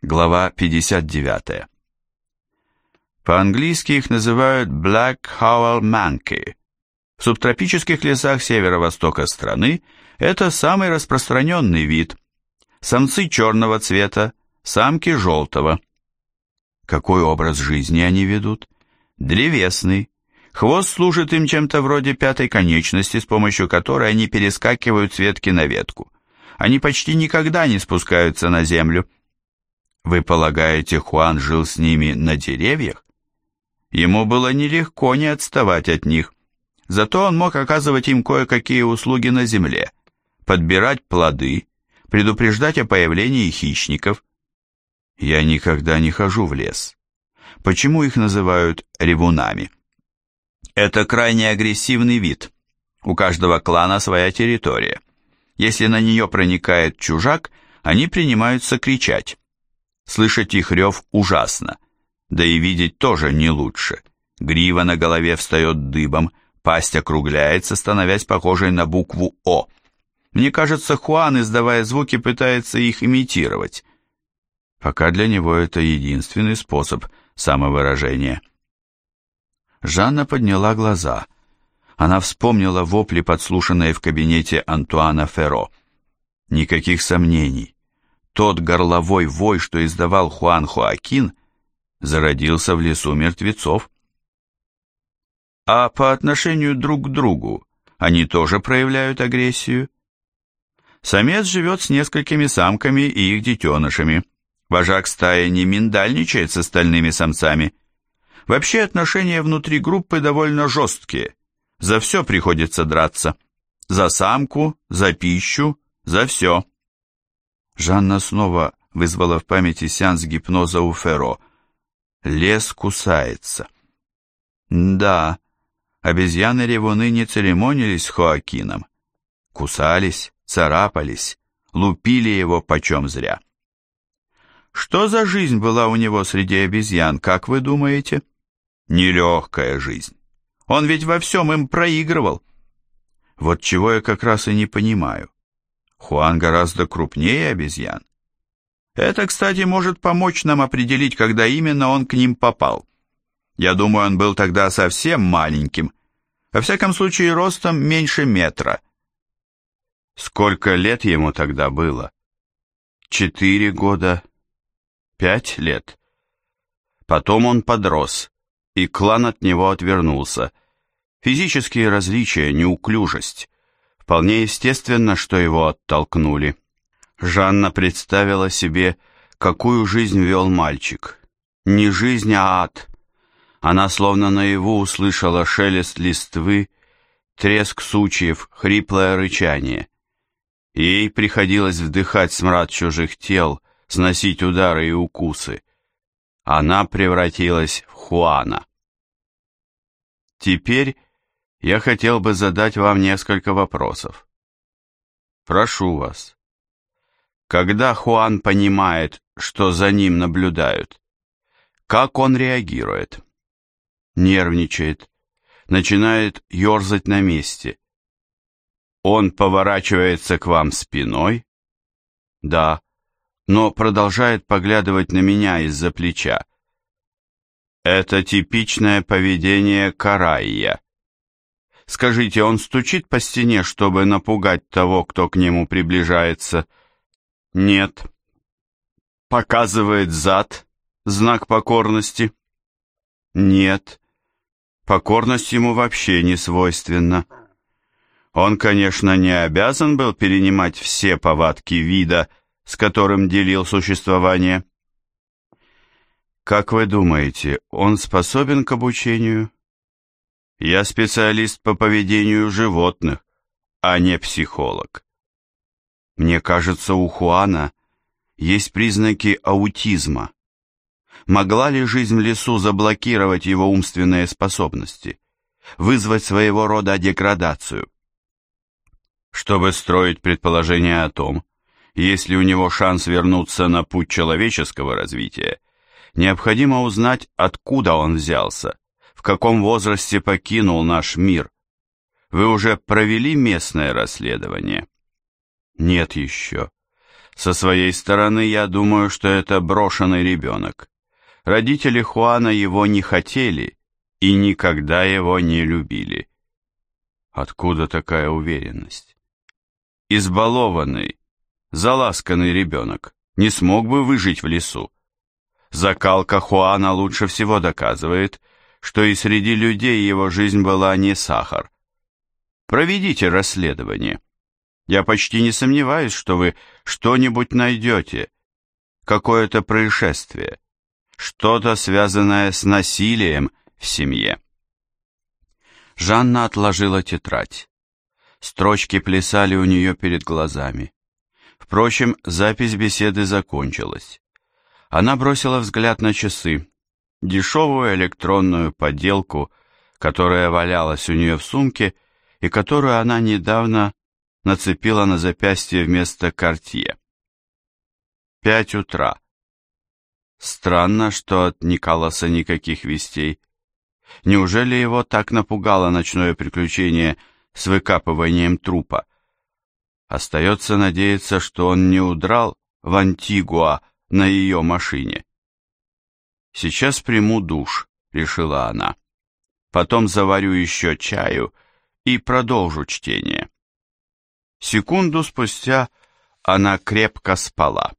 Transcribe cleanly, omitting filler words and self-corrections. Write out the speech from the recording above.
Глава 59. По-английски их называют Black Howell Monkey. В субтропических лесах северо-востока страны это самый распространенный вид. Самцы черного цвета, самки желтого. Какой образ жизни они ведут? Древесный. Хвост служит им чем-то вроде пятой конечности, с помощью которой они перескакивают с ветки на ветку. Они почти никогда не спускаются на землю. Вы полагаете, Хуан жил с ними на деревьях? Ему было нелегко не отставать от них. Зато он мог оказывать им кое-какие услуги на земле, подбирать плоды, предупреждать о появлении хищников. Я никогда не хожу в лес. Почему их называют ревунами? Это крайне агрессивный вид. У каждого клана своя территория. Если на нее проникает чужак, они принимаются кричать. Слышать их рев ужасно, да и видеть тоже не лучше. Грива на голове встает дыбом, пасть округляется, становясь похожей на букву «О». Мне кажется, Хуан, издавая звуки, пытается их имитировать. Пока для него это единственный способ самовыражения. Жанна подняла глаза. Она вспомнила вопли, подслушанные в кабинете Антуана Ферро. Никаких сомнений. Тот горловой вой, что издавал Хуан Хоакин, зародился в лесу мертвецов. А по отношению друг к другу они тоже проявляют агрессию? Самец живет с несколькими самками и их детенышами. Вожак стаи не миндальничает с остальными самцами. Вообще отношения внутри группы довольно жесткие. За все приходится драться. За самку, за пищу, за все. Жанна снова вызвала в памяти сеанс гипноза у Ферро. Лес кусается. Да, обезьяны-ревуны не церемонились с Хоакином. Кусались, царапались, лупили его почем зря. Что за жизнь была у него среди обезьян, как вы думаете? Нелегкая жизнь. Он ведь во всем им проигрывал. Вот чего я как раз и не понимаю. Хуан гораздо крупнее обезьян. Это, кстати, может помочь нам определить, когда именно он к ним попал. Я думаю, он был тогда совсем маленьким. Во всяком случае, ростом меньше метра. Сколько лет ему тогда было? 4 года, 5 лет. Потом он подрос, и клан от него отвернулся. Физические различия, неуклюжесть. Вполне естественно, что его оттолкнули. Жанна представила себе, какую жизнь вел мальчик. Не жизнь, а ад. Она словно наяву услышала шелест листвы, треск сучьев, хриплое рычание. Ей приходилось вдыхать смрад чужих тел, сносить удары и укусы. Она превратилась в Хуана. Теперь я хотел бы задать вам несколько вопросов. Прошу вас. Когда Хуан понимает, что за ним наблюдают, как он реагирует? Нервничает, начинает ерзать на месте. Он поворачивается к вам спиной? Да, но продолжает поглядывать на меня из-за плеча. Это типичное поведение карайя. Скажите, он стучит по стене, чтобы напугать того, кто к нему приближается? Нет. Показывает зад, знак покорности? Нет. Покорность ему вообще не свойственна. Он, конечно, не обязан был перенимать все повадки вида, с которым делил существование. Как вы думаете, он способен к обучению? Я специалист по поведению животных, а не психолог. Мне кажется, у Хуана есть признаки аутизма. Могла ли жизнь в лесу заблокировать его умственные способности, вызвать своего рода деградацию? Чтобы строить предположение о том, есть ли у него шанс вернуться на путь человеческого развития, необходимо узнать, откуда он взялся, в каком возрасте покинул наш мир. Вы уже провели местное расследование? Нет еще. Со своей стороны, я думаю, что это брошенный ребенок. Родители Хуана его не хотели и никогда его не любили. Откуда такая уверенность? Избалованный, заласканный ребенок не смог бы выжить в лесу. Закалка Хуана лучше всего доказывает, что и среди людей его жизнь была не сахар. Проведите расследование. Я почти не сомневаюсь, что вы что-нибудь найдете, какое-то происшествие, что-то связанное с насилием в семье. Жанна отложила тетрадь. Строчки плясали у нее перед глазами. Впрочем, запись беседы закончилась. Она бросила взгляд на часы, дешевую электронную подделку, которая валялась у нее в сумке и которую она недавно нацепила на запястье вместо Cartier. 5 утра. Странно, что от Николаса никаких вестей. Неужели его так напугало ночное приключение с выкапыванием трупа? Остается надеяться, что он не удрал в Антигуа на ее машине. «Сейчас приму душ», — решила она. «Потом заварю еще чаю и продолжу чтение». Секунду спустя она крепко спала.